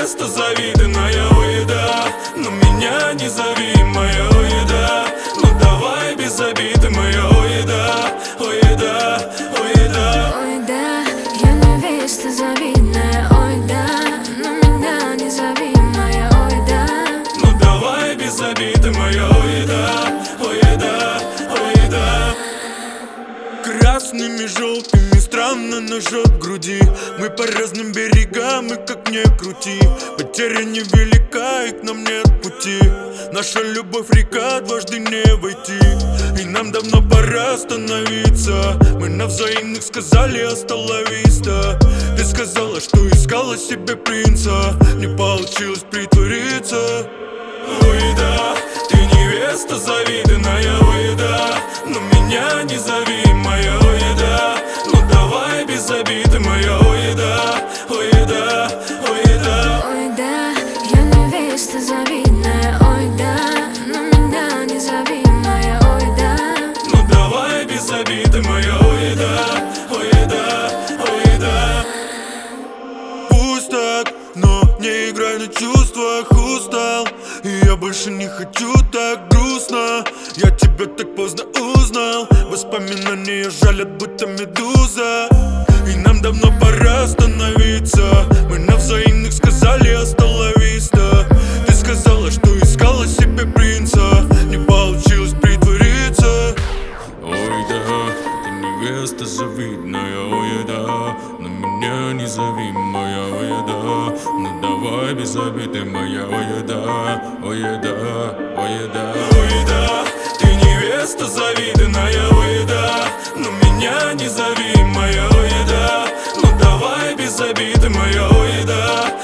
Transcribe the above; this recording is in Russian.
невеста завидная, ой, да. Но меня не зови, моя, ой, да. Ну давай без обиды, моя, ой, да. Ой, да, ой, да. Ой, да, я невеста завидная, ой, да. Но меня не зови, моя, ой, да. Ну давай без обиды, моя, ой, да. Ой, да, ой, да. Красными, желтыми странно нажет в груди. Мы по разным берегам, и как ни крути, потеря невелика, и к нам нет пути. Наша любовь река, дважды не войти. И нам давно пора остановиться. Мы на взаимных сказали остановись-то. Ты сказала, что искала себе принца. Не получилось притвориться. Ой, да, ты невеста завидная, ой, да. Но меня не зови, моя, ой, да. Ну давай без обиды, моя, ой, да. Ой, да, ой, да. Ой, да, я невеста завидная, ой, да. Но меня не зови, моя, ой, да. Ну давай без обиды, моя, ой, да. Ой, да, ой, да. Пусть так, но не играй на чувствах, устал. И я больше не хочу так грустно. Я тебя так поздно узнал. Воспоминания жалят, будто медуза. И нам давно пора остановиться. Мы на взаимных сказали остановись-то. Ты сказала, что искала себе принца. Не получилось притвориться. Ой, да, ты невеста завидная, ой, да. Но меня не зови, моя, ой, да. Ну давай без обиды, моя, ой, да. Ой, да, ой, да. Ой, да, ты невеста завидная, ой, да. Но меня не зови, моя, ой, да. Ну давай без обиды, моя, ой, да.